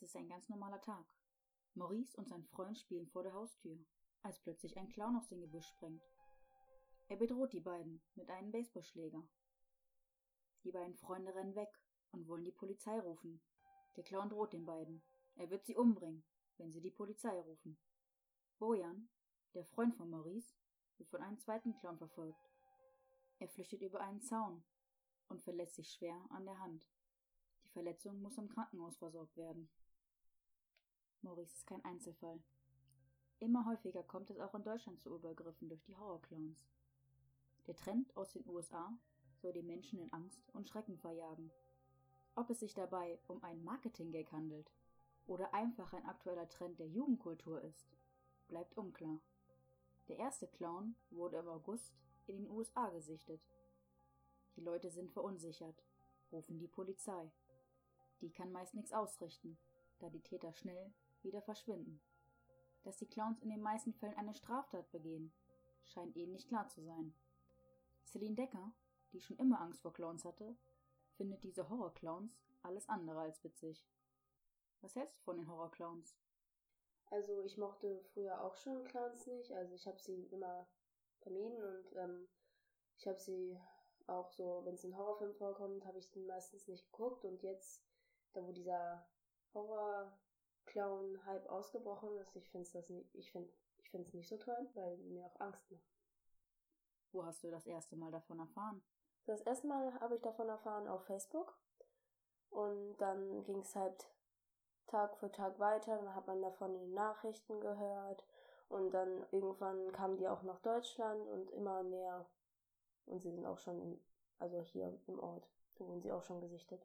ist ein ganz normaler Tag. Maurice und sein Freund spielen vor der Haustür, als plötzlich ein Clown aus dem Gebüsch springt. Er bedroht die beiden mit einem Baseballschläger. Die beiden Freunde rennen weg und wollen die Polizei rufen. Der Clown droht den beiden. Er wird sie umbringen, wenn sie die Polizei rufen. Bojan, der Freund von Maurice, wird von einem zweiten Clown verfolgt. Er flüchtet über einen Zaun und verletzt sich schwer an der Hand. Die Verletzung muss im Krankenhaus versorgt werden. Maurice ist kein Einzelfall. Immer häufiger kommt es auch in Deutschland zu Übergriffen durch die Horrorclowns. Der Trend aus den USA soll die Menschen in Angst und Schrecken verjagen. Ob es sich dabei um einen Marketing-Gag handelt oder einfach ein aktueller Trend der Jugendkultur ist, bleibt unklar. Der erste Clown wurde im August in den USA gesichtet. Die Leute sind verunsichert, rufen die Polizei. Die kann meist nichts ausrichten, da die Täter schnell wieder verschwinden. Dass die Clowns in den meisten Fällen eine Straftat begehen, scheint ihnen nicht klar zu sein. Celine Decker, die schon immer Angst vor Clowns hatte, findet diese Horrorclowns alles andere als witzig. Was hältst du von den Horrorclowns? Also ich mochte früher auch schon Clowns nicht, also ich habe sie immer vermieden und ich habe sie auch so, wenn es in Horrorfilmen vorkommt, habe ich sie meistens nicht geguckt und jetzt, da wo dieser Horror-Clown-Hype ausgebrochen ist, ich finde es nicht so toll, weil die mir auch Angst machen. Wo hast du das erste Mal davon erfahren? Das erste Mal habe ich davon erfahren auf Facebook und dann ging es halt Tag für Tag weiter, dann hat man davon in den Nachrichten gehört und dann irgendwann kamen die auch nach Deutschland und immer näher und sie sind auch schon hier im Ort, da wurden sie auch schon gesichtet.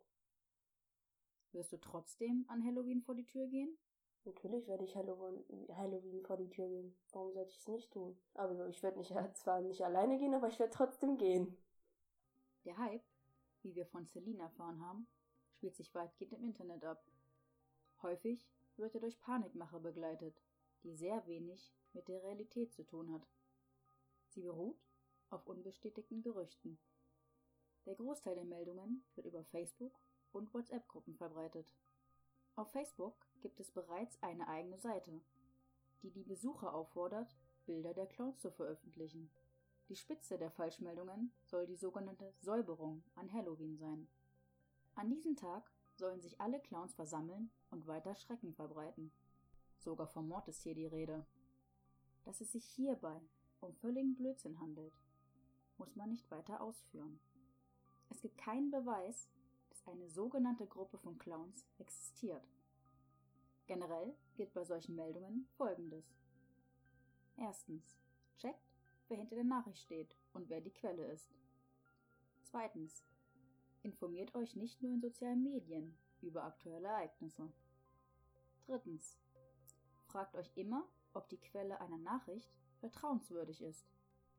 Wirst du trotzdem an Halloween vor die Tür gehen? Natürlich werde ich Halloween vor die Tür gehen. Warum sollte ich es nicht tun? Aber ich werde zwar nicht alleine gehen, aber ich werde trotzdem gehen. Der Hype, wie wir von Celine erfahren haben, spielt sich weitgehend im Internet ab. Häufig wird er durch Panikmache begleitet, die sehr wenig mit der Realität zu tun hat. Sie beruht auf unbestätigten Gerüchten. Der Großteil der Meldungen wird über Facebook und WhatsApp-Gruppen verbreitet. Auf Facebook gibt es bereits eine eigene Seite, die die Besucher auffordert, Bilder der Clowns zu veröffentlichen. Die Spitze der Falschmeldungen soll die sogenannte Säuberung an Halloween sein. An diesem Tag sollen sich alle Clowns versammeln und weiter Schrecken verbreiten. Sogar vom Mord ist hier die Rede. Dass es sich hierbei um völligen Blödsinn handelt, muss man nicht weiter ausführen. Es gibt keinen Beweis, dass eine sogenannte Gruppe von Clowns existiert. Generell gilt bei solchen Meldungen Folgendes. Erstens, checkt, wer hinter der Nachricht steht und wer die Quelle ist. Zweitens, informiert euch nicht nur in sozialen Medien über aktuelle Ereignisse. Drittens, fragt euch immer, ob die Quelle einer Nachricht vertrauenswürdig ist.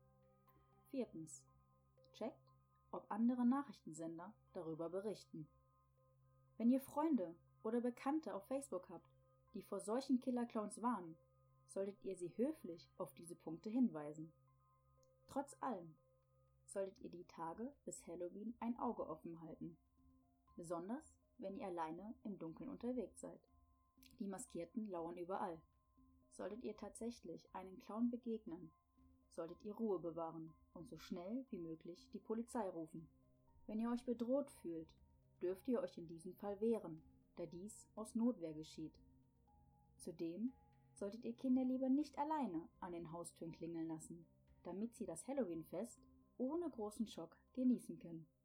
Viertens, checkt, ob andere Nachrichtensender darüber berichten. Wenn ihr Freunde oder Bekannte auf Facebook habt, die vor solchen Killer-Clowns warnen, solltet ihr sie höflich auf diese Punkte hinweisen. Trotz allem solltet ihr die Tage bis Halloween ein Auge offen halten. Besonders, wenn ihr alleine im Dunkeln unterwegs seid. Die Maskierten lauern überall. Solltet ihr tatsächlich einen Clown begegnen, solltet ihr Ruhe bewahren und so schnell wie möglich die Polizei rufen. Wenn ihr euch bedroht fühlt, dürft ihr euch in diesem Fall wehren, da dies aus Notwehr geschieht. Zudem solltet ihr Kinder lieber nicht alleine an den Haustüren klingeln lassen, damit sie das Halloween-Fest ohne großen Schock genießen können.